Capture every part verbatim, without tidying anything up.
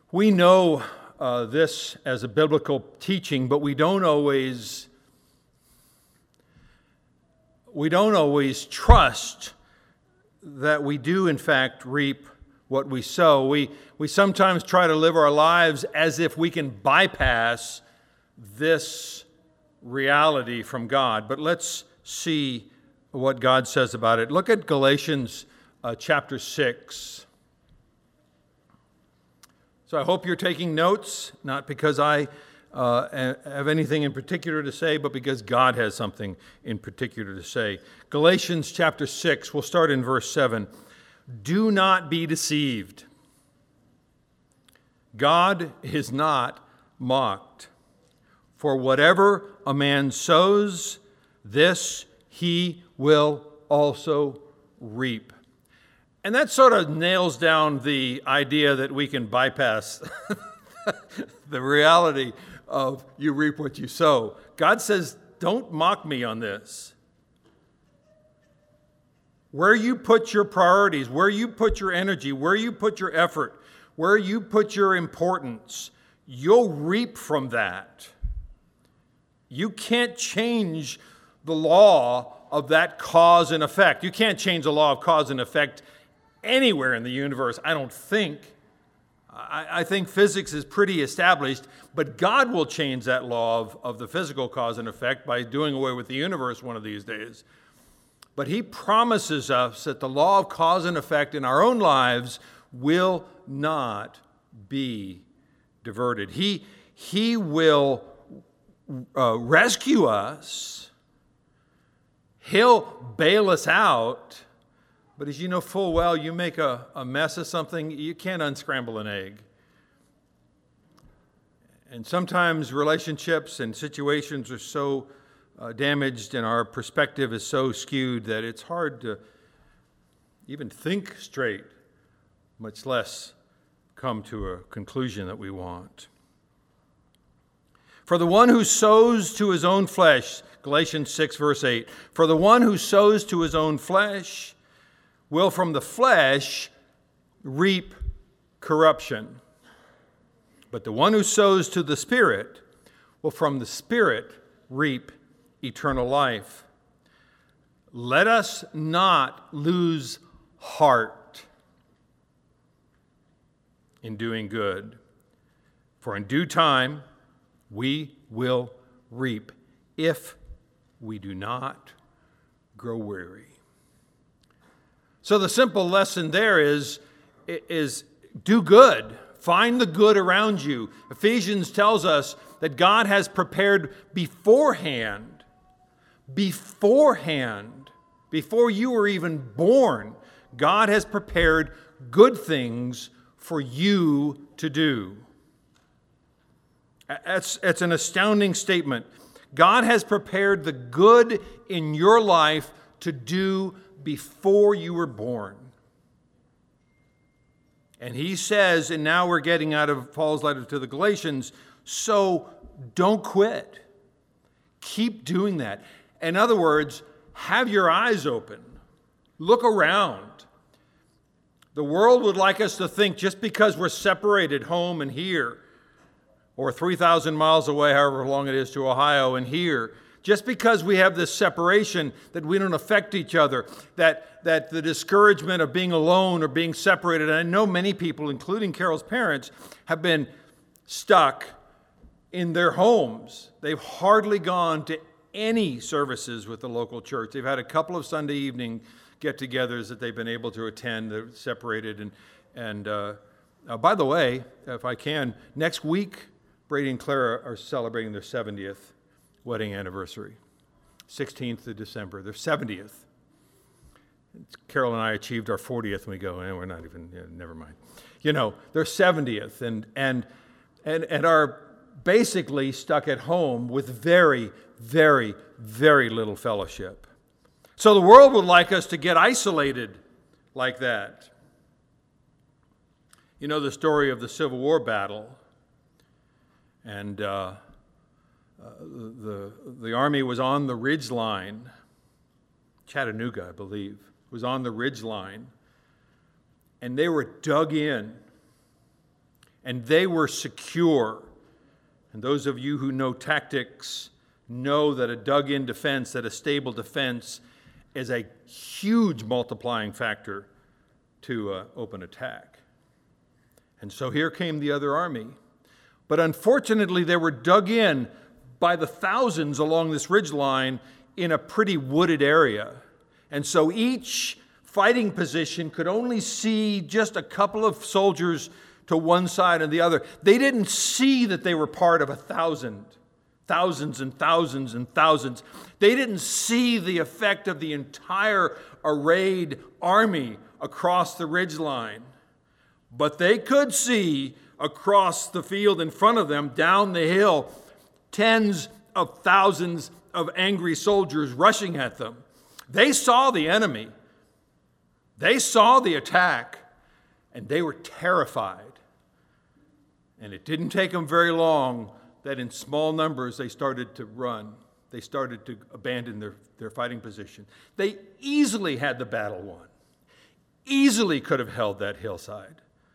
We know uh, this as a biblical teaching, but we don't always we don't always trust that we do in fact reap what we sow. We we sometimes try to live our lives as if we can bypass this reality from God. But let's see what God says about it. Look at Galatians uh, chapter six. So I hope you're taking notes, not because I uh, have anything in particular to say, but because God has something in particular to say. Galatians chapter six, we'll start in verse seven. Do not be deceived. God is not mocked. For whatever a man sows, this he will also reap. And that sort of nails down the idea that we can bypass the reality of you reap what you sow. God says, don't mock me on this. Where you put your priorities, where you put your energy, where you put your effort, where you put your importance, you'll reap from that. You can't change the law of that cause and effect. You can't change the law of cause and effect anywhere in the universe, I don't think. I, I think physics is pretty established, but God will change that law of, of the physical cause and effect by doing away with the universe one of these days. But he promises us that the law of cause and effect in our own lives will not be diverted. He, he will uh, rescue us. He'll bail us out. But as you know full well, you make a, a mess of something, you can't unscramble an egg. And sometimes relationships and situations are so uh, damaged and our perspective is so skewed that it's hard to even think straight, much less come to a conclusion that we want. For the one who sows to his own flesh, Galatians six, verse eight, for the one who sows to his own flesh will from the flesh reap corruption. But the one who sows to the Spirit will from the Spirit reap eternal life. Let us not lose heart in doing good, for in due time we will reap if we do not grow weary. So the simple lesson there is, is do good. Find the good around you. Ephesians tells us that God has prepared beforehand, beforehand, before you were even born, God has prepared good things for you to do. That's, that's an astounding statement. God has prepared the good in your life to do before you were born. And he says, and now we're getting out of Paul's letter to the Galatians, so don't quit. Keep doing that. In other words, have your eyes open. Look around. The world would like us to think just because we're separated home and here, or three thousand miles away, however long it is to Ohio and here, just because we have this separation, that we don't affect each other, that, that the discouragement of being alone or being separated, and I know many people, including Carol's parents, have been stuck in their homes. They've hardly gone to any services with the local church. They've had a couple of Sunday evening get-togethers that they've been able to attend. They're separated. And, and uh, uh, by the way, if I can, next week, Brady and Clara are celebrating their seventieth wedding anniversary, sixteenth of December, their seventieth. Carol and I achieved our fortieth, and we go, eh, we're not even, yeah, never mind. You know, their seventieth, and and and and are basically stuck at home with very, very, very little fellowship. So the world would like us to get isolated like that. You know the story of the Civil War battle, and uh, uh, the the army was on the ridge line. Chattanooga, I believe, was on the ridge line, and they were dug in. and they were secure. And those of you who know tactics know that a dug-in defense, that a stable defense is a huge multiplying factor to uh, open attack. And so here came the other army. But unfortunately, they were dug in by the thousands along this ridgeline in a pretty wooded area. And so each fighting position could only see just a couple of soldiers to one side and the other. They didn't see that they were part of a thousand, thousands and thousands and thousands. They didn't see the effect of the entire arrayed army across the ridgeline. But they could see across the field in front of them, down the hill, tens of thousands of angry soldiers rushing at them. They saw the enemy. They saw the attack, and they were terrified. And it didn't take them very long that in small numbers they started to run. They started to abandon their, their fighting position. They easily had the battle won, easily could have held that hillside.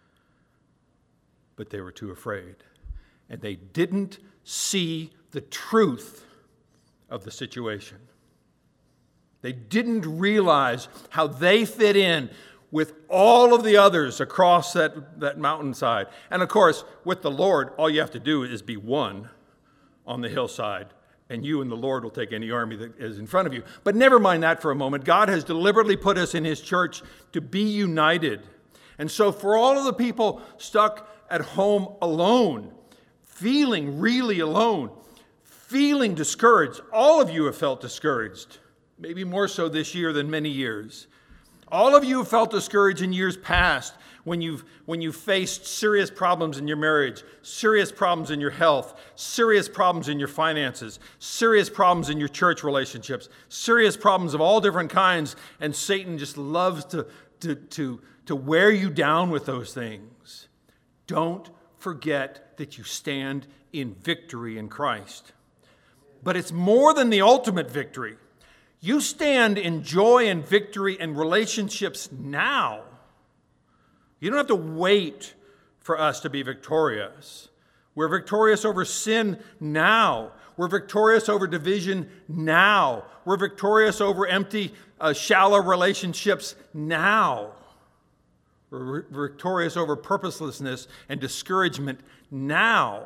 But they were too afraid. And they didn't see the truth of the situation. They didn't realize how they fit in with all of the others across that, that mountainside. And of course, with the Lord, all you have to do is be one on the hillside, and you and the Lord will take any army that is in front of you. But never mind that for a moment. God has deliberately put us in his church to be united. And so for all of the people stuck at home alone, feeling really alone, feeling discouraged, all of you have felt discouraged, maybe more so this year than many years. All of you have felt discouraged in years past when you've when you faced serious problems in your marriage, serious problems in your health, serious problems in your finances, serious problems in your church relationships, serious problems of all different kinds, and Satan just loves to, to, to, to wear you down with those things. Don't forget that you stand in victory in Christ. But it's more than the ultimate victory. You stand in joy and victory and relationships now. You don't have to wait for us to be victorious. We're victorious over sin now. We're victorious over division now. We're victorious over empty, uh, shallow relationships now. We're victorious over purposelessness and discouragement now.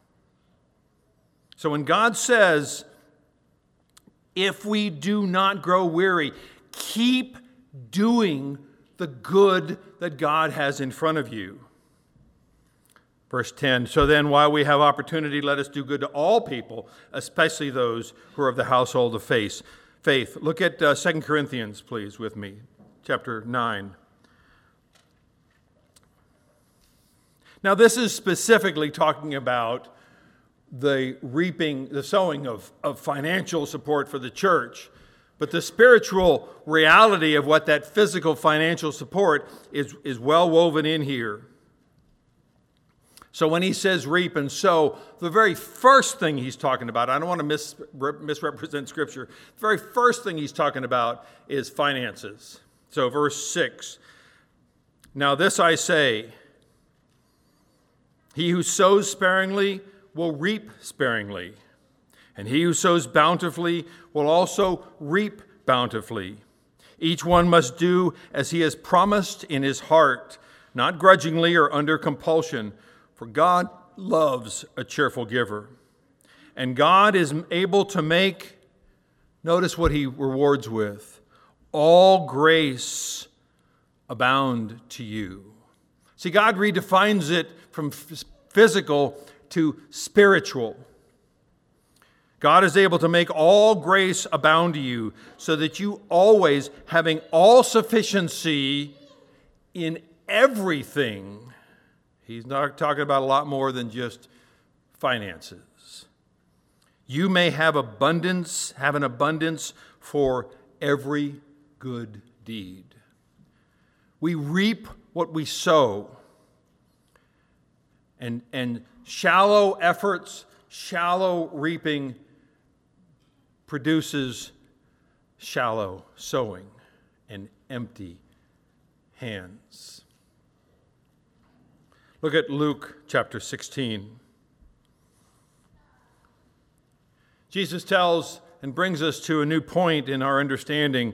So when God says, if we do not grow weary, keep doing the good that God has in front of you. Verse ten, so then while we have opportunity, let us do good to all people, especially those who are of the household of faith. Faith. Look at uh, Second Corinthians, please, with me, chapter nine. Now, this is specifically talking about the reaping, the sowing of, of financial support for the church. But the spiritual reality of what that physical financial support is, is well woven in here. So when he says reap and sow, the very first thing he's talking about, I don't want to mis- misrepresent Scripture, the very first thing he's talking about is finances. So verse six, now this I say, he who sows sparingly will reap sparingly, and he who sows bountifully will also reap bountifully. Each one must do as he has promised in his heart, not grudgingly or under compulsion, for God loves a cheerful giver. And God is able to make, notice what he rewards with, all grace abound to you. See, God redefines it from physical to spiritual. God is able to make all grace abound to you, so that you always, having all sufficiency in everything. He's not talking about a lot more than just finances. You may have abundance, have an abundance for every good deed. We reap what we sow. And, and shallow efforts, shallow reaping produces shallow sowing and empty hands. Look at Luke chapter sixteen. Jesus tells and brings us to a new point in our understanding.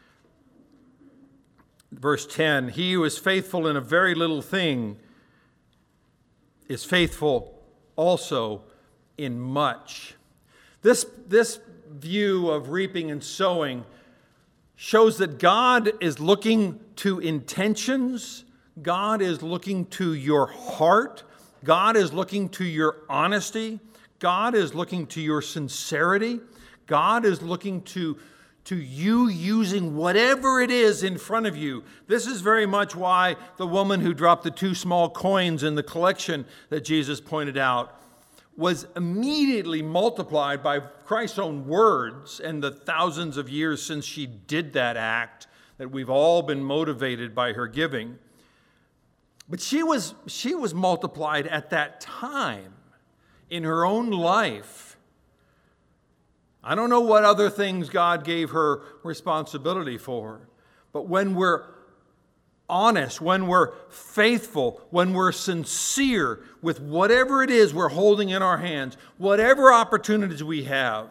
Verse ten, he who is faithful in a very little thing is faithful also in much. This, this view of reaping and sowing shows that God is looking to intentions. God is looking to your heart. God is looking to your honesty. God is looking to your sincerity. God is looking to, to you using whatever it is in front of you. This is very much why the woman who dropped the two small coins in the collection that Jesus pointed out was immediately multiplied by Christ's own words and the thousands of years since she did that act, that we've all been motivated by her giving. But she was, she was multiplied at that time in her own life. I don't know what other things God gave her responsibility for, but when we're honest, when we're faithful, when we're sincere with whatever it is we're holding in our hands, whatever opportunities we have,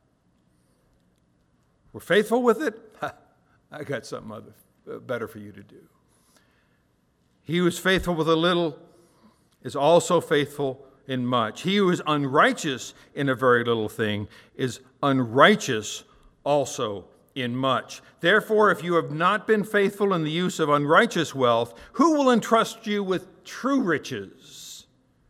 we're faithful with it, I got something other, better for you to do. He who is faithful with a little is also faithful in much. He who is unrighteous in a very little thing is unrighteous also in much. Therefore, if you have not been faithful in the use of unrighteous wealth, who will entrust you with true riches?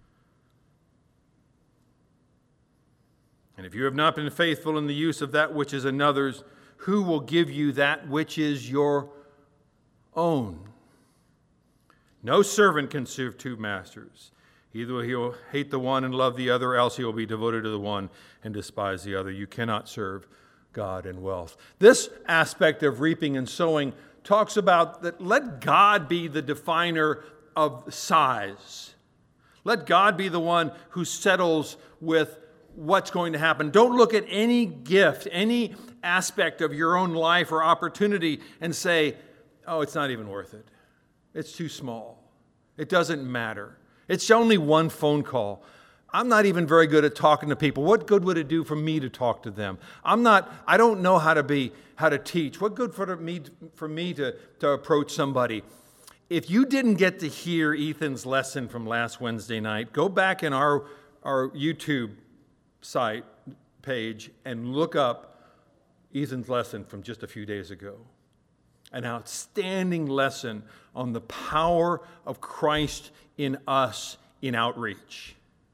And if you have not been faithful in the use of that which is another's, who will give you that which is your own? No servant can serve two masters. Either he will hate the one and love the other, else he will be devoted to the one and despise the other. You cannot serve God and wealth. This aspect of reaping and sowing talks about that let God be the definer of size. Let God be the one who settles with what's going to happen. Don't look at any gift, any aspect of your own life or opportunity and say, oh, it's not even worth it. It's too small. It doesn't matter. It's only one phone call. I'm not even very good at talking to people. What good would it do for me to talk to them? I'm not, I don't know how to be, how to teach. What good for me, for me to, to approach somebody? If you didn't get to hear Ethan's lesson from last Wednesday night, go back in our, our YouTube site page and look up Ethan's lesson from just a few days ago. An outstanding lesson on the power of Christ in us in outreach.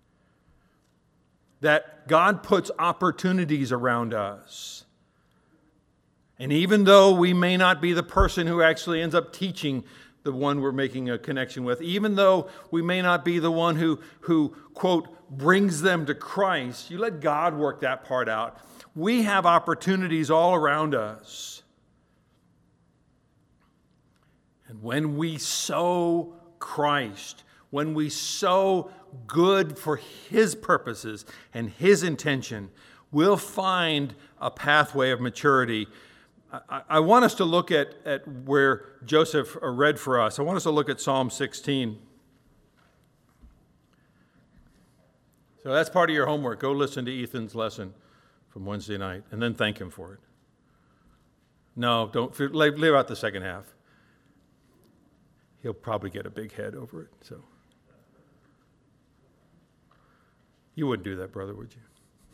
That God puts opportunities around us. And even though we may not be the person who actually ends up teaching the one we're making a connection with, even though we may not be the one who, who quote, brings them to Christ, you let God work that part out. We have opportunities all around us. And when we sow Christ, when we sow good for His purposes and His intention, we'll find a pathway of maturity. I, I want us to look at, at where Joseph read for us. I want us to look at Psalm sixteen. So that's part of your homework. Go listen to Ethan's lesson from Wednesday night and then thank him for it. No, don't leave, leave out the second half. He'll probably get a big head over it. So you wouldn't do that, brother, would you?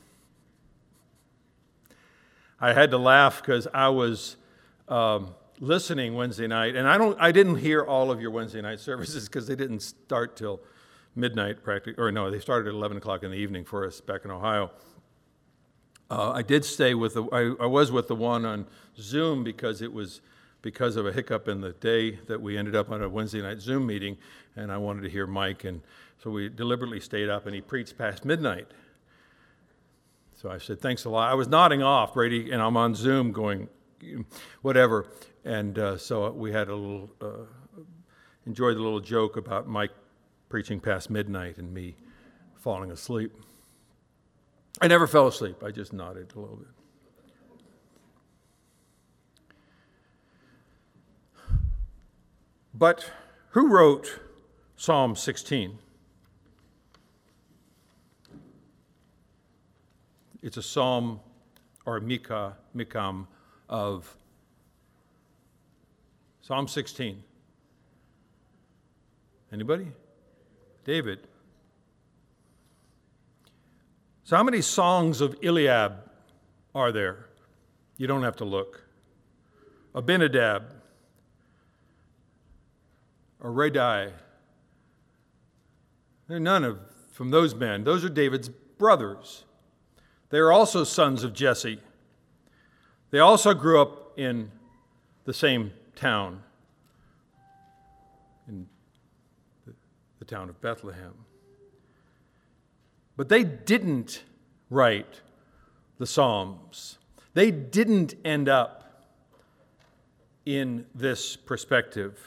I had to laugh because I was um, listening Wednesday night, and I don't, I didn't hear all of your Wednesday night services because they didn't start till midnight, practically, or no, they started at eleven o'clock in the evening for us back in Ohio. Uh, I did stay with the, I, I was with the one on Zoom because it was because of a hiccup in the day that we ended up on a Wednesday night Zoom meeting, and I wanted to hear Mike, and so we deliberately stayed up, and he preached past midnight. So I said, thanks a lot. I was nodding off, Brady, and I'm on Zoom going, whatever, and uh, so we had a little, uh, enjoyed the little joke about Mike preaching past midnight and me falling asleep. I never fell asleep. I just nodded a little bit. But who wrote Psalm sixteen. It's a psalm or a mikah, mikam of Psalm sixteen. Anybody? David. So how many songs of Eliab are there? You don't have to look. Abinadab. Or Radai. There are none of from those men. Those are David's brothers. They are also sons of Jesse. They also grew up in the same town, in the, the town of Bethlehem. But they didn't write the Psalms. They didn't end up in this perspective.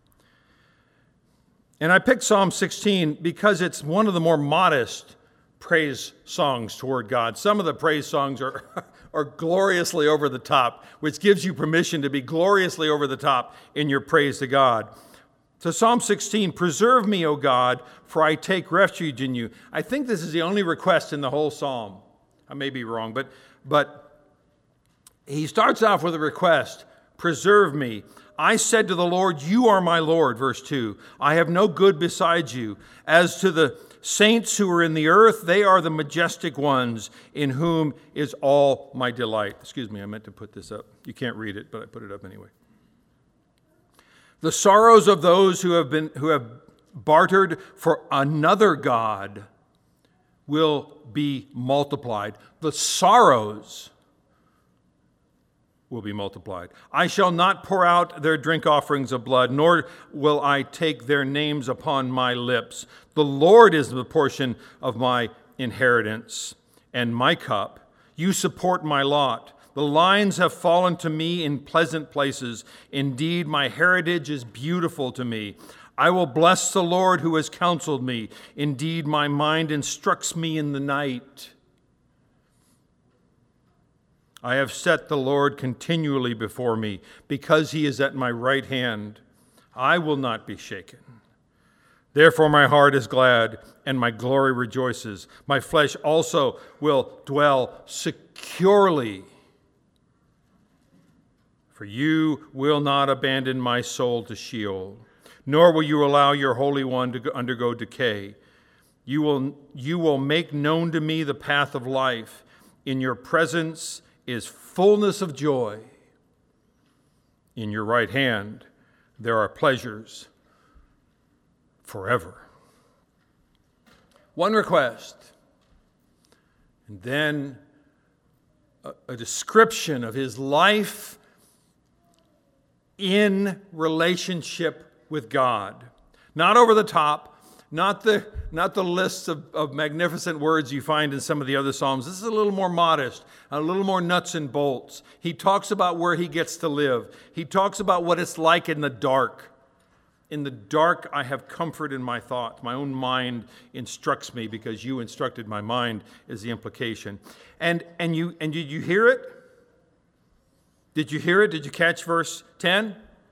And I picked Psalm sixteen because it's one of the more modest praise songs toward God. Some of the praise songs are, are gloriously over the top, which gives you permission to be gloriously over the top in your praise to God. So Psalm sixteen, preserve me, O God, for I take refuge in you. I think this is the only request in the whole psalm. I may be wrong, but, but he starts off with a request, preserve me. I said to the Lord, you are my Lord, verse two. I have no good besides you. As to the saints who are in the earth, they are the majestic ones in whom is all my delight. Excuse me, I meant to put this up. You can't read it, but I put it up anyway. The sorrows of those who have been who have bartered for another god will be multiplied. The sorrows will be multiplied. I shall not pour out their drink offerings of blood, nor will I take their names upon my lips. The Lord is the portion of my inheritance and my cup. You support my lot. The lines have fallen to me in pleasant places. Indeed, my heritage is beautiful to me. I will bless the Lord who has counseled me. Indeed, my mind instructs me in the night. I have set the Lord continually before me. Because he is at my right hand, I will not be shaken. Therefore my heart is glad, and my glory rejoices. My flesh also will dwell securely. For you will not abandon my soul to Sheol, nor will you allow your Holy One to undergo decay. You will, you will make known to me the path of life. In your presence is fullness of joy. In your right hand there are pleasures forever. One request, and then a, a description of his life in relationship with God. Not over the top, not the, not the lists of, of magnificent words you find in some of the other Psalms. This is a little more modest, a little more nuts and bolts. He talks about where he gets to live. He talks about what it's like in the dark. In the dark, I have comfort in my thoughts. My own mind instructs me because you instructed my mind is the implication. And, and, you, and did you hear it? Did you hear it? Did you catch verse ten?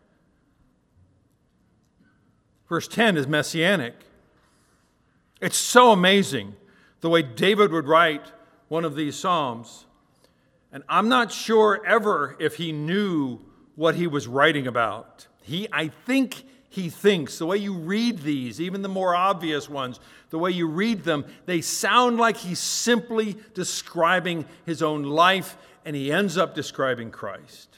Verse ten is messianic. It's so amazing the way David would write one of these Psalms. And I'm not sure ever if he knew what he was writing about. He, I think he thinks, the way you read these, even the more obvious ones, the way you read them, they sound like he's simply describing his own life, and he ends up describing Christ.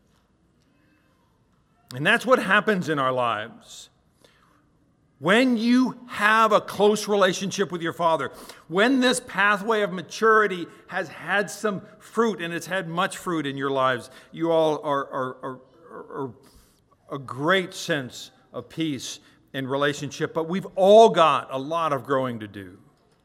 And that's what happens in our lives. When you have a close relationship with your Father, when this pathway of maturity has had some fruit, and it's had much fruit in your lives, you all are, are, are, are, are a great sense of peace and relationship. But we've all got a lot of growing to do.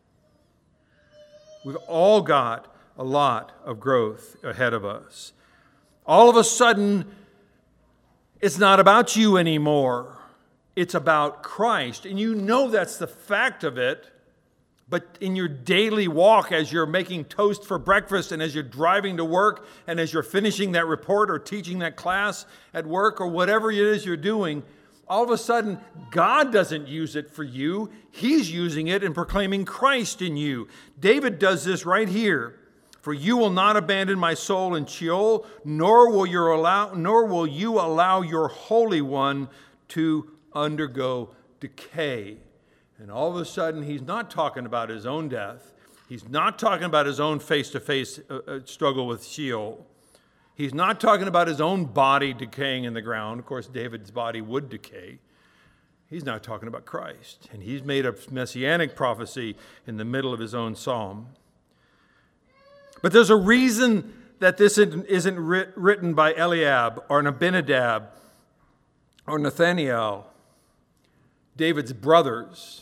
We've all got a lot of growth ahead of us. All of a sudden, it's not about you anymore. It's about Christ. And you know that's the fact of it. But in your daily walk, as you're making toast for breakfast and as you're driving to work and as you're finishing that report or teaching that class at work or whatever it is you're doing, all of a sudden, God doesn't use it for you. He's using it and proclaiming Christ in you. David does this right here. For you will not abandon my soul in Sheol, nor will you allow, nor will you allow your Holy One to undergo decay. And all of a sudden, he's not talking about his own death. He's not talking about his own face-to-face uh, struggle with Sheol. He's not talking about his own body decaying in the ground. Of course, David's body would decay. He's not talking about Christ. And he's made a messianic prophecy in the middle of his own psalm. But there's a reason that this isn't writ- written by Eliab or Abinadab or Nathaniel, David's brothers.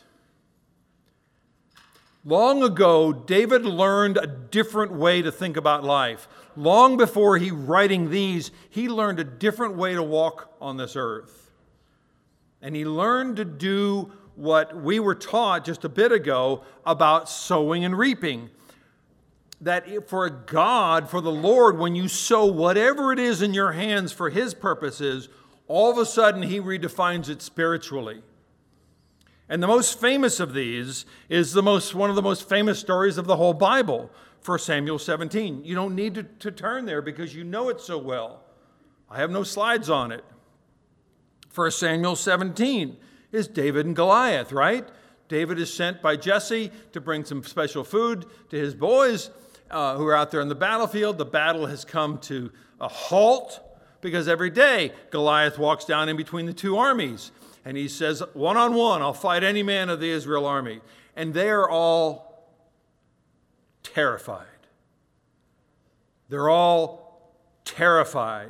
Long ago, David learned a different way to think about life. Long before he writing these, he learned a different way to walk on this earth. And he learned to do what we were taught just a bit ago about sowing and reaping. That for God, for the Lord, when you sow whatever it is in your hands for His purposes, all of a sudden He redefines it spiritually. And the most famous of these is the most one of the most famous stories of the whole Bible, First Samuel seventeen. You don't need to, to turn there because you know it so well. I have no slides on it. First Samuel seventeen is David and Goliath, right? David is sent by Jesse to bring some special food to his boys uh, who are out there on the battlefield. The battle has come to a halt because every day Goliath walks down in between the two armies. And he says, one-on-one, I'll fight any man of the Israel army. And they are all terrified. They're all terrified.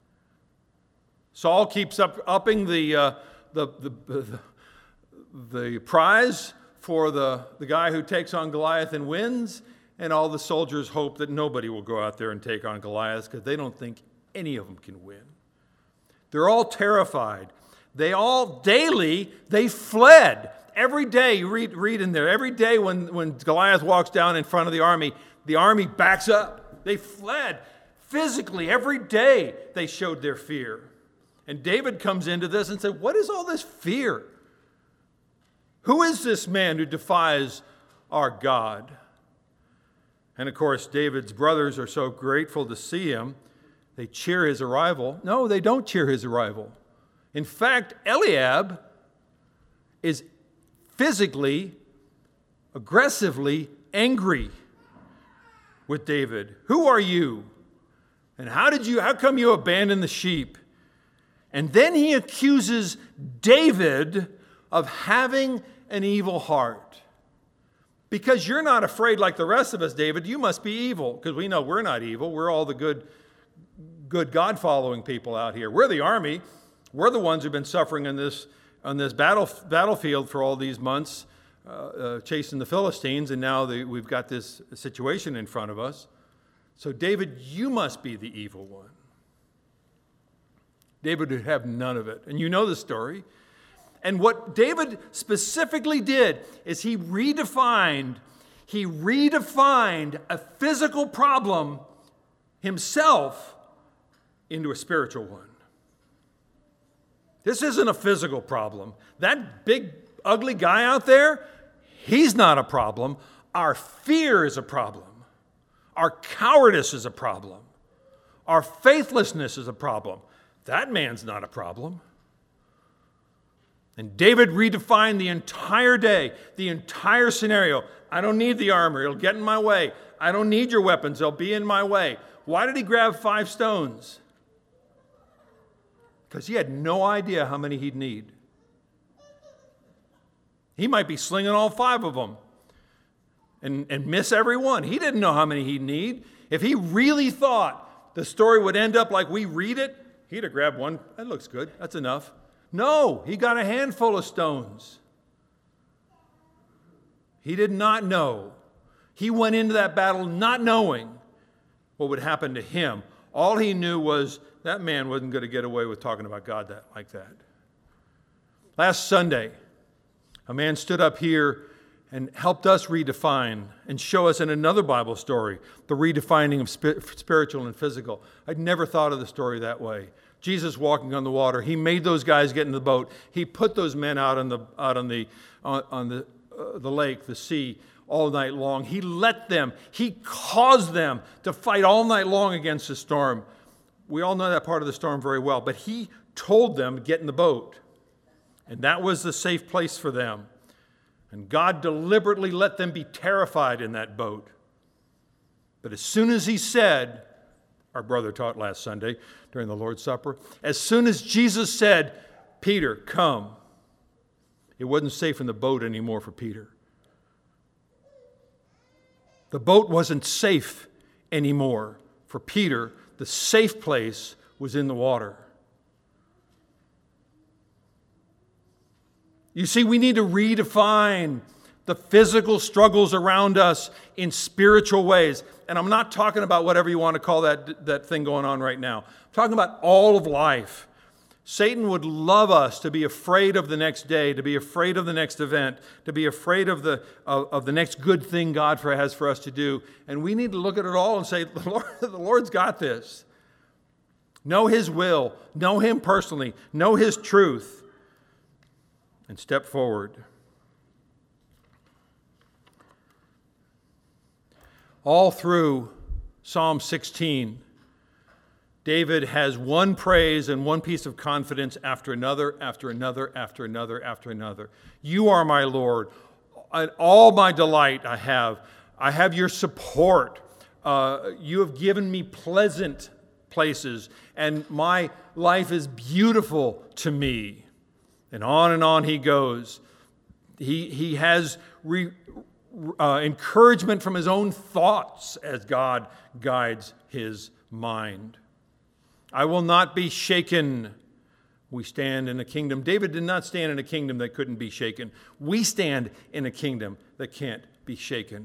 Saul keeps up, upping the, uh, the, the, the, the prize for the, the guy who takes on Goliath and wins. And all the soldiers hope that nobody will go out there and take on Goliath because they don't think any of them can win. They're all terrified. They all daily, they fled. Every day, you read, read in there, every day when, when Goliath walks down in front of the army, the army backs up. They fled. Physically, every day they showed their fear. And David comes into this and said, what is all this fear? Who is this man who defies our God? And of course, David's brothers are so grateful to see him. They cheer his arrival. No, they don't cheer his arrival. In fact, Eliab is physically, aggressively angry with David. Who are you? And how did you, how come you abandoned the sheep? And then he accuses David of having an evil heart. Because you're not afraid like the rest of us, David, you must be evil. Because we know we're not evil. We're all the good, good God-following people out here. We're the army. We're the ones who've been suffering in this, on this battle, battlefield for all these months, uh, uh, chasing the Philistines, and now the, we've got this situation in front of us. So, David, you must be the evil one. David would have none of it. And you know the story. And what David specifically did is he redefined, he redefined a physical problem himself into a spiritual one. This isn't a physical problem. That big, ugly guy out there, he's not a problem. Our fear is a problem. Our cowardice is a problem. Our faithlessness is a problem. That man's not a problem. And David redefined the entire day, the entire scenario. I don't need the armor. It'll get in my way. I don't need your weapons. They'll be in my way. Why did he grab five stones? Because he had no idea how many he'd need. He might be slinging all five of them and, and miss every one. He didn't know how many he'd need. If he really thought the story would end up like we read it, he'd have grabbed one. That looks good. That's enough. No, he got a handful of stones. He did not know. He went into that battle not knowing what would happen to him. All he knew was that man wasn't going to get away with talking about God that, like that. Last Sunday, a man stood up here and helped us redefine and show us in another Bible story the redefining of spiritual and physical. I'd never thought of the story that way. Jesus walking on the water. He made those guys get in the boat. He put those men out on the out on the on, on the uh, the lake, the sea, all night long. He let them. He caused them to fight all night long against the storm. We all know that part of the storm very well. But he told them to get in the boat, and that was the safe place for them. And God deliberately let them be terrified in that boat. But as soon as he said, our brother taught last Sunday during the Lord's Supper, as soon as Jesus said, Peter, come, it wasn't safe in the boat anymore for Peter. The boat wasn't safe anymore for Peter. The safe place was in the water. You see, we need to redefine the physical struggles around us in spiritual ways. And I'm not talking about whatever you want to call that, that thing going on right now. I'm talking about all of life. Satan would love us to be afraid of the next day, to be afraid of the next event, to be afraid of the, of, of the next good thing God for, has for us to do. And we need to look at it all and say, the, Lord, the Lord's got this. Know his will. Know him personally. Know his truth. And step forward. All through Psalm sixteen, David has one praise and one piece of confidence after another, after another, after another, after another. You are my Lord. All my delight I have. I have your support. Uh, you have given me pleasant places, and my life is beautiful to me. And on and on he goes. He, he has re, uh, encouragement from his own thoughts as God guides his mind. I will not be shaken. We stand in a kingdom. David did not stand in a kingdom that couldn't be shaken. We stand in a kingdom that can't be shaken.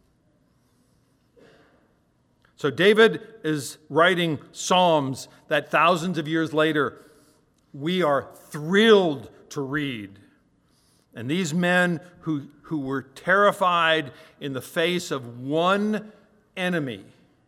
So David is writing psalms that thousands of years later we are thrilled to read. And these men who, who were terrified in the face of one enemy,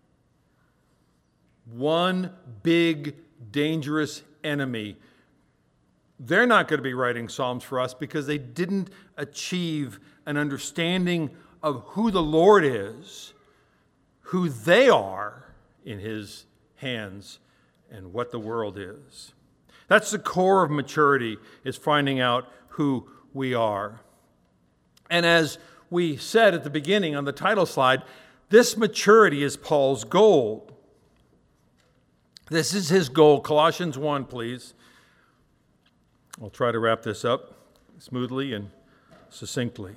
one big, dangerous enemy, they're not going to be writing psalms for us because they didn't achieve an understanding of who the Lord is, who they are in his hands, and what the world is. That's the core of maturity, is finding out who we are. And as we said at the beginning on the title slide, this maturity is Paul's goal. This is his goal. Colossians one, please. I'll try to wrap this up smoothly and succinctly.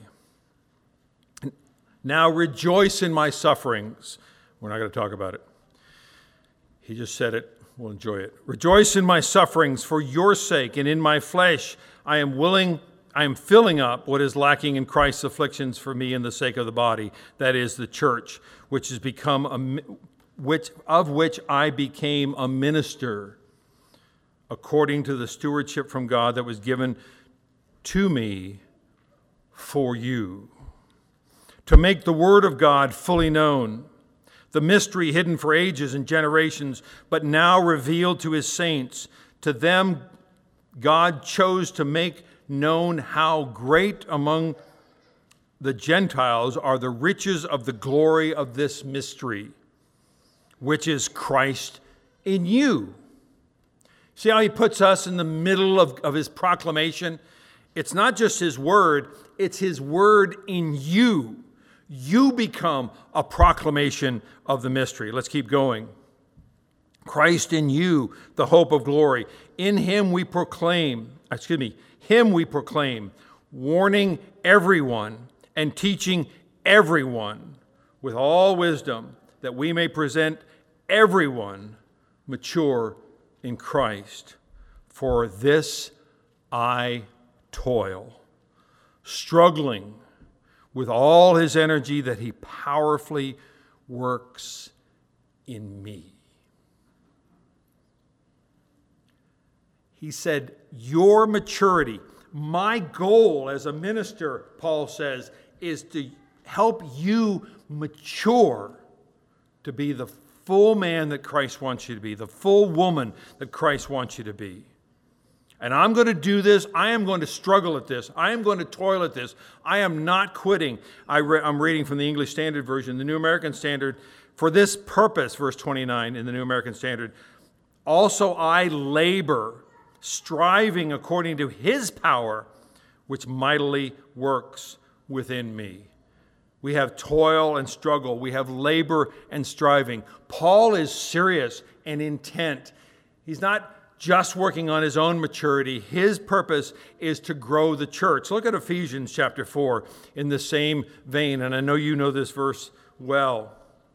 Now rejoice in my sufferings. We're not going to talk about it. He just said it. We'll enjoy it. Rejoice in my sufferings for your sake, and in my flesh I am willing, I am filling up what is lacking in Christ's afflictions for me in the sake of the body, that is the church, which has become a, which of which I became a minister, according to the stewardship from God that was given to me for you, to make the word of God fully known, the mystery hidden for ages and generations, but now revealed to his saints. To them God chose to make known how great among the Gentiles are the riches of the glory of this mystery, which is Christ in you. See how he puts us in the middle of, of his proclamation? It's not just his word, it's his word in you. You become a proclamation of the mystery. Let's keep going. Christ in you, the hope of glory. In him we proclaim, excuse me, him we proclaim, warning everyone and teaching everyone with all wisdom, that we may present everyone mature in Christ. For this I toil, struggling with all his energy that he powerfully works in me. He said, your maturity, my goal as a minister, Paul says, is to help you mature to be the full man that Christ wants you to be, the full woman that Christ wants you to be. And I'm going to do this. I am going to struggle at this. I am going to toil at this. I am not quitting. I re- I'm reading from the English Standard Version, the New American Standard. For this purpose, verse twenty-nine in the New American Standard, also I labor, striving according to his power, which mightily works within me. We have toil and struggle. We have labor and striving. Paul is serious and intent. He's not just working on his own maturity. His purpose is to grow the church. Look at Ephesians chapter four in the same vein, and I know you know this verse well.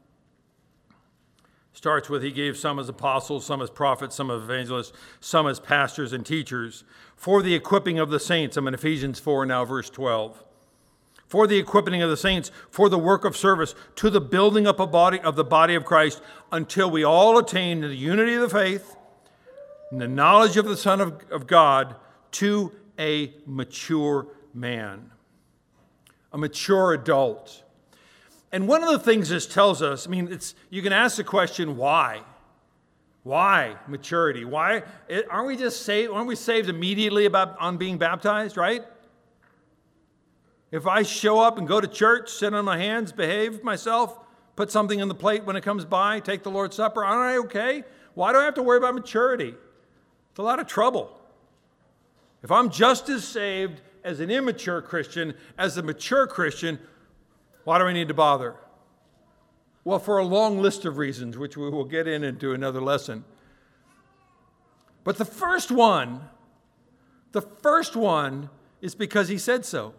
Starts with, he gave some as apostles, some as prophets, some as evangelists, some as pastors and teachers, for the equipping of the saints. I'm in Ephesians four now, verse twelve. For the equipping of the saints, for the work of service, to the building up a body of the body of Christ, until we all attain to the unity of the faith and the knowledge of the Son of, of God, to a mature man, a mature adult. And one of the things this tells us, I mean, it's you can ask the question, why? Why maturity? Why aren't we just saved? Aren't we saved immediately about on being baptized, right? If I show up and go to church, sit on my hands, behave myself, put something on the plate when it comes by, take the Lord's Supper, aren't I okay? Why do I have to worry about maturity? It's a lot of trouble. If I'm just as saved as an immature Christian as a mature Christian, why do I need to bother? Well, for a long list of reasons, which we will get in into another lesson. But the first one, the first one is because he said so.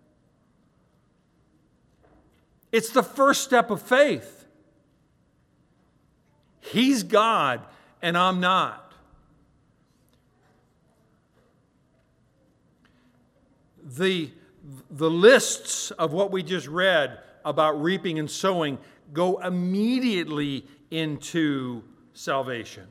It's the first step of faith. He's God and I'm not. The, the lists of what we just read about reaping and sowing go immediately into salvation.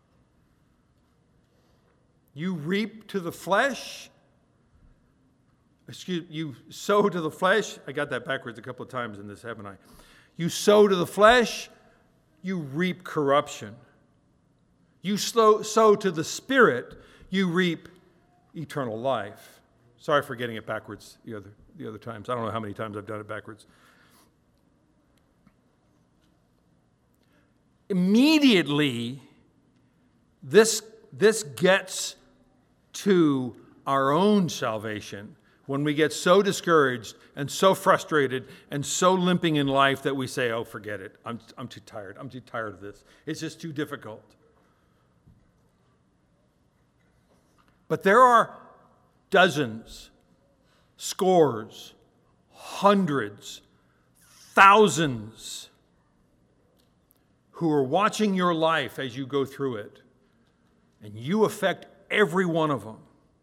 You reap to the flesh. Excuse you sow to the flesh. I got that backwards a couple of times in this, haven't I? You sow to the flesh, you reap corruption. You sow, sow to the Spirit, you reap eternal life. Sorry for getting it backwards the other, the other times. I don't know how many times I've done it backwards. Immediately, this, this gets to our own salvation when we get so discouraged and so frustrated and so limping in life that we say, oh, forget it. I'm, I'm too tired. I'm too tired of this. It's just too difficult. But there are dozens, scores, hundreds, thousands who are watching your life as you go through it, and you affect every one of them.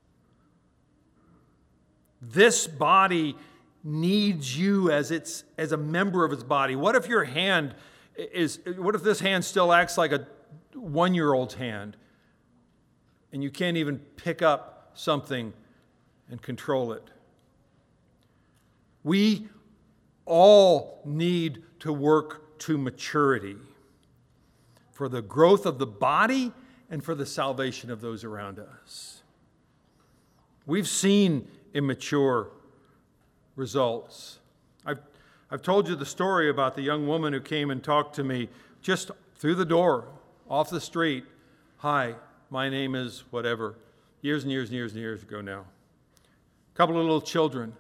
This body needs you as its as a member of its body. What if your hand is what if this hand still acts like a one-year-old's hand and you can't even pick up something and control it? We all need to work to maturity for the growth of the body and for the salvation of those around us. We've seen immature results. I've, I've told you the story about the young woman who came and talked to me just through the door, off the street. Hi, my name is whatever. Years and years and years and years ago now. A couple of little children.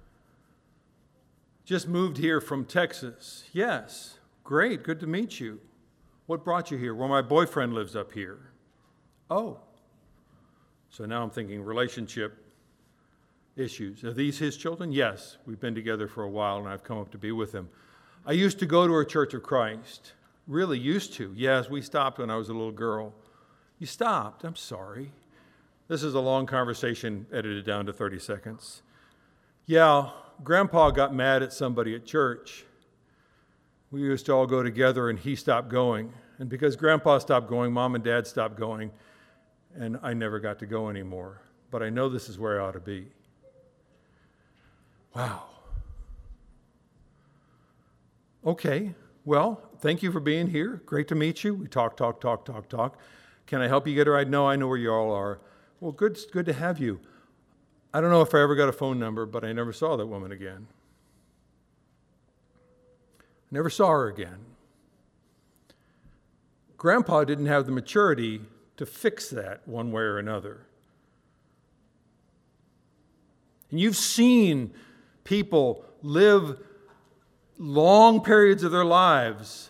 Just moved here from Texas. Yes, great, good to meet you. What brought you here? Well, my boyfriend lives up here. Oh. So now I'm thinking relationship issues. Are these his children? Yes. We've been together for a while and I've come up to be with him. I used to go to a Church of Christ. Really used to. Yes, we stopped when I was a little girl. You stopped? I'm sorry. This is a long conversation edited down to thirty seconds. Yeah, Grandpa got mad at somebody at church. We used to all go together and he stopped going. And because Grandpa stopped going, Mom and Dad stopped going, and I never got to go anymore. But I know this is where I ought to be. Wow. Okay, Well, thank you for being here. Great to meet you. We talk, talk, talk, talk, talk. Can I help you get a ride? No, I know where you all are. Well, good, good to have you. I don't know if I ever got a phone number, but I never saw that woman again. Never saw her again. Grandpa didn't have the maturity to fix that one way or another. And you've seen people live long periods of their lives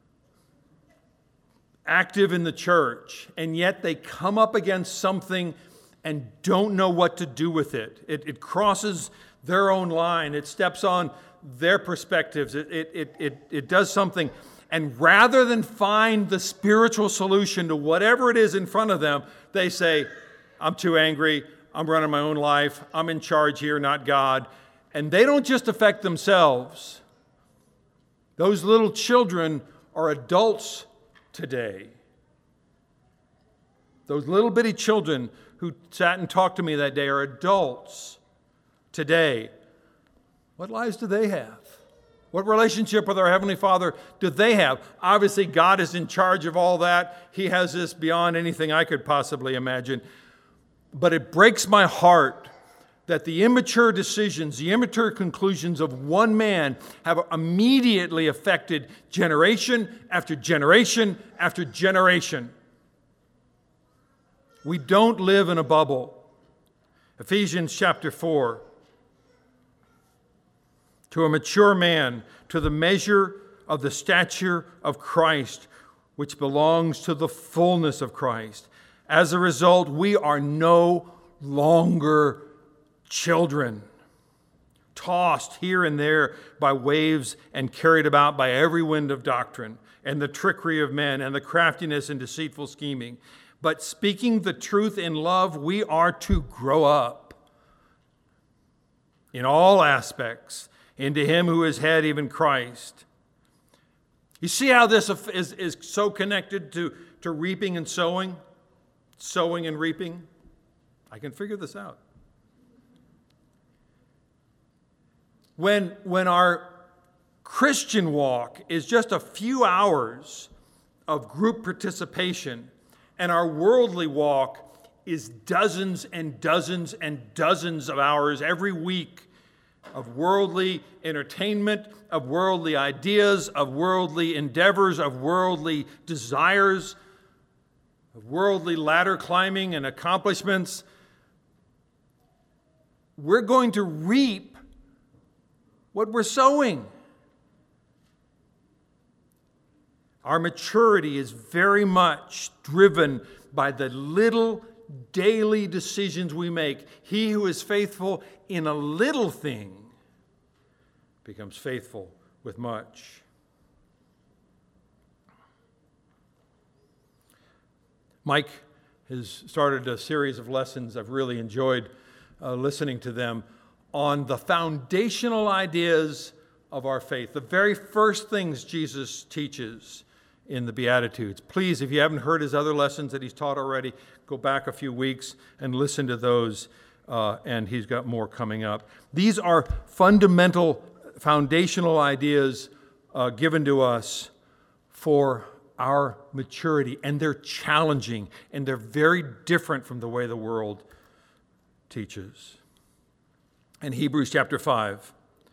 active in the church, and yet they come up against something and don't know what to do with it. It, it crosses their own line. It steps on their perspectives. It, it, it, it, it does something. And rather than find the spiritual solution to whatever it is in front of them, they say, I'm too angry. I'm running my own life. I'm in charge here, not God. And they don't just affect themselves. Those little children are adults today. Those little bitty children who sat and talked to me that day are adults today. What lives do they have? What relationship with our Heavenly Father do they have? Obviously, God is in charge of all that. He has this beyond anything I could possibly imagine. But it breaks my heart that the immature decisions, the immature conclusions of one man have immediately affected generation after generation after generation. We don't live in a bubble. Ephesians chapter four. To a mature man, to the measure of the stature of Christ, which belongs to the fullness of Christ. As a result, we are no longer children, tossed here and there by waves and carried about by every wind of doctrine and the trickery of men and the craftiness and deceitful scheming. But speaking the truth in love, we are to grow up in all aspects into Him who is head, even Christ. You see how this is, is so connected to, to reaping and sowing? Sowing and reaping? I can figure this out. When, when our Christian walk is just a few hours of group participation, and our worldly walk is dozens and dozens and dozens of hours every week of worldly entertainment, of worldly ideas, of worldly endeavors, of worldly desires, of worldly ladder climbing and accomplishments, we're going to reap what we're sowing. Our maturity is very much driven by the little daily decisions we make. He who is faithful in a little thing becomes faithful with much. Mike has started a series of lessons. I've really enjoyed uh, listening to them on the foundational ideas of our faith, the very first things Jesus teaches in the Beatitudes. Please, if you haven't heard his other lessons that he's taught already, go back a few weeks and listen to those, uh, and he's got more coming up. These are fundamental, foundational ideas uh, given to us for our maturity, and they're challenging, and they're very different from the way the world teaches. In Hebrews chapter five,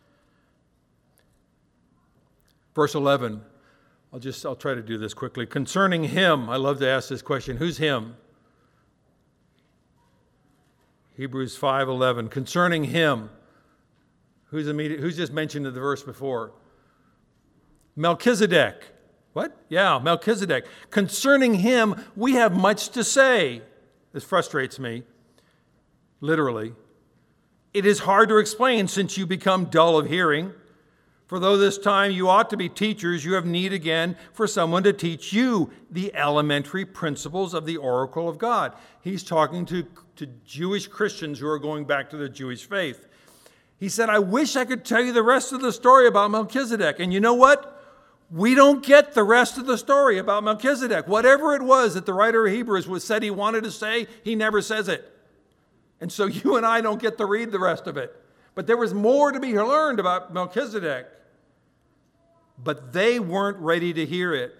verse eleven, I'll just, I'll try to do this quickly. Concerning him, I love to ask this question, who's him? Hebrews five eleven, concerning him, who's, immediate, who's just mentioned in the verse before? Melchizedek. What? Yeah, Melchizedek. Concerning him, we have much to say. This frustrates me, literally. It is hard to explain since you become dull of hearing. For though this time you ought to be teachers, you have need again for someone to teach you the elementary principles of the oracle of God. He's talking to, to Jewish Christians who are going back to the Jewish faith. He said, I wish I could tell you the rest of the story about Melchizedek. And you know what? We don't get the rest of the story about Melchizedek. Whatever it was that the writer of Hebrews was said he wanted to say, he never says it. And so you and I don't get to read the rest of it. But there was more to be learned about Melchizedek. but they weren't ready to hear it.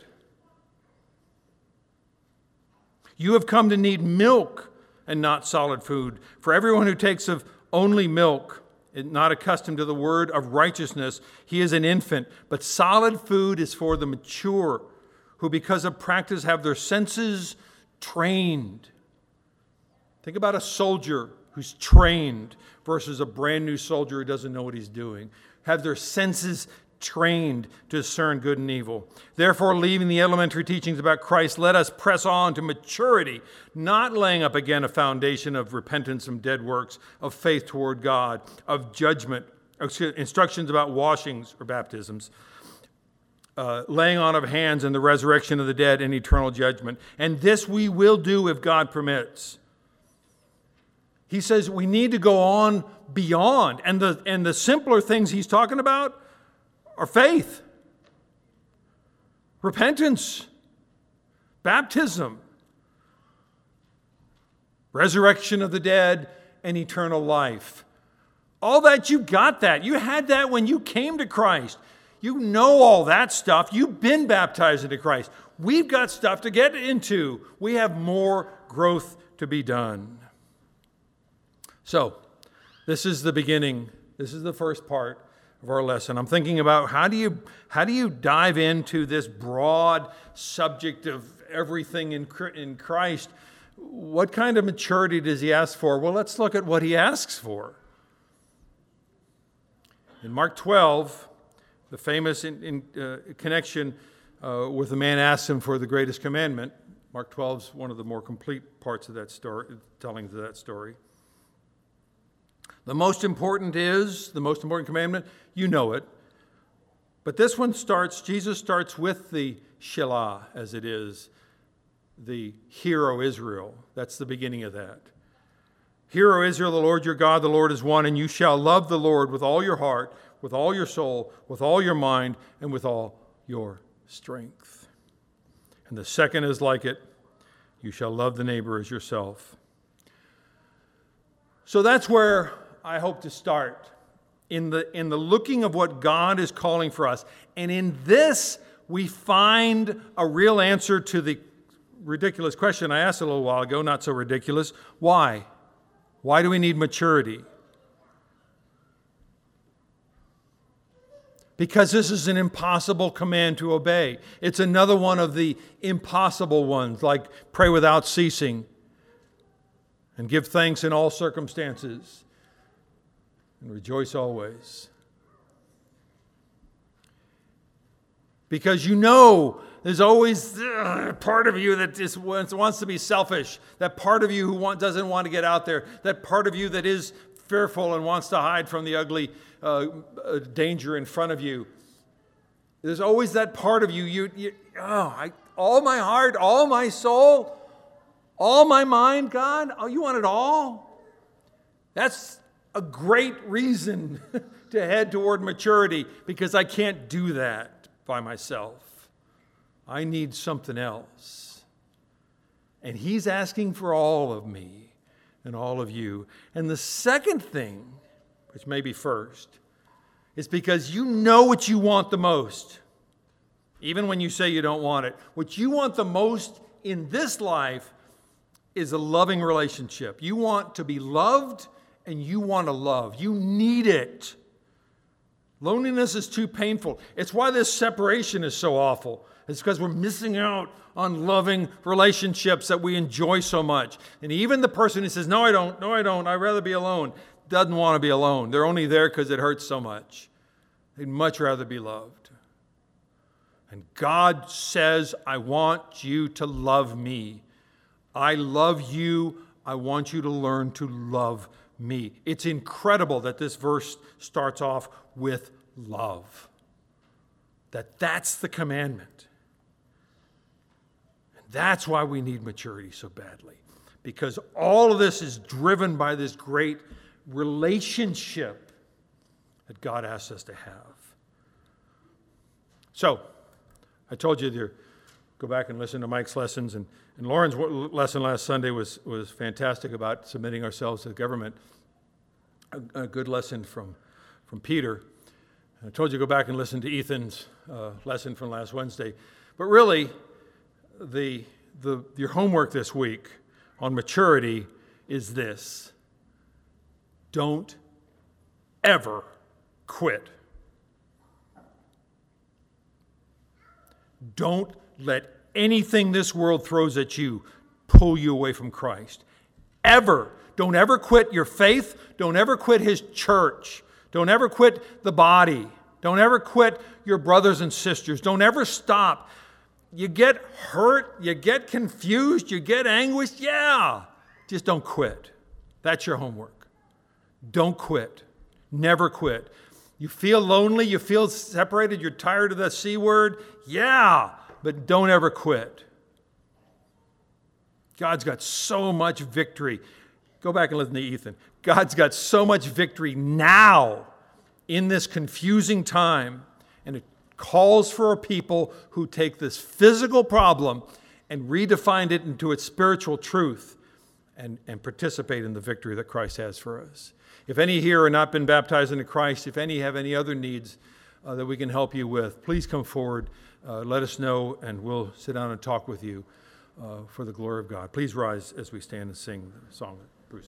You have come to need milk and not solid food. For everyone who takes of only milk, not accustomed to the word of righteousness, he is an infant. But solid food is for the mature, who because of practice have their senses trained. Think about a soldier who's trained versus a brand new soldier who doesn't know what he's doing. Have their senses trained to discern good and evil. Therefore, leaving the elementary teachings about Christ, let us press on to maturity, not laying up again a foundation of repentance from dead works, of faith toward God, of judgment, instructions about washings or baptisms, uh, laying on of hands and the resurrection of the dead and eternal judgment. And this we will do if God permits. He says we need to go on beyond. And the, and the simpler things he's talking about are faith, repentance, baptism, resurrection of the dead, and eternal life. All that, you got that. You had that when you came to Christ. You know all that stuff. You've been baptized into Christ. We've got stuff to get into. We have more growth to be done. So, this is the beginning. This is the first part of our lesson. I'm thinking about how do you how do you dive into this broad subject of everything in in Christ? What kind of maturity does he ask for? Well, let's look at what he asks for. In Mark twelve, the famous in, in, uh, connection uh, with the man asks him for the greatest commandment. Mark twelve is one of the more complete parts of that story, telling of that story. The most important is, the most important commandment, you know it. But this one starts, Jesus starts with the Shelah, as it is, the Hear, O Israel. That's the beginning of that. Hear, O Israel, the Lord your God, the Lord is one, and you shall love the Lord with all your heart, with all your soul, with all your mind, and with all your strength. And the second is like it, you shall love the neighbor as yourself. So that's where I hope to start, in the, in the looking of what God is calling for us. And in this, we find a real answer to the ridiculous question I asked a little while ago, not so ridiculous. Why? Why do we need maturity? Because this is an impossible command to obey. It's another one of the impossible ones, like pray without ceasing and give thanks in all circumstances and rejoice always. Because you know there's always a part of you that just wants, wants to be selfish, that part of you who want, doesn't want to get out there, that part of you that is fearful and wants to hide from the ugly uh, uh, danger in front of you. There's always that part of you, you, you oh, I, all my heart, all my soul, all my mind, God, oh, you want it all? That's a great reason to head toward maturity, because I can't do that by myself. I need something else. And he's asking for all of me and all of you. And the second thing, which may be first, is because you know what you want the most. Even when you say you don't want it. What you want the most in this life is a loving relationship. You want to be loved, and you want to love. You need it. Loneliness is too painful. It's why this separation is so awful. It's because we're missing out on loving relationships that we enjoy so much. And even the person who says, no, I don't, no, I don't, I'd rather be alone, doesn't want to be alone. They're only there because it hurts so much. They'd much rather be loved. And God says, I want you to love me. I love you. I want you to learn to love me. It's incredible that this verse starts off with love. That that's the commandment. And that's why we need maturity so badly. Because all of this is driven by this great relationship that God asks us to have. So, I told you to go back and listen to Mike's lessons, and, and Lauren's lesson last Sunday was, was fantastic about submitting ourselves to the government. A, a good lesson from, from Peter. I told you to go back and listen to Ethan's uh, lesson from last Wednesday. But really, the, the, your homework this week on maturity is this. Don't ever quit. Don't let anything this world throws at you pull you away from Christ. Ever. Don't ever quit your faith. Don't ever quit His church. Don't ever quit the body. Don't ever quit your brothers and sisters. Don't ever stop. You get hurt. You get confused. You get anguished. Yeah. Just don't quit. That's your homework. Don't quit. Never quit. You feel lonely. You feel separated. You're tired of the C word. Yeah. But don't ever quit. God's got so much victory. Go back and listen to Ethan. God's got so much victory now in this confusing time. And it calls for a people who take this physical problem and redefine it into its spiritual truth and, and participate in the victory that Christ has for us. If any here are not been baptized into Christ, if any have any other needs uh, that we can help you with, please come forward. Uh, let us know, and we'll sit down and talk with you uh, for the glory of God. Please rise as we stand and sing the song.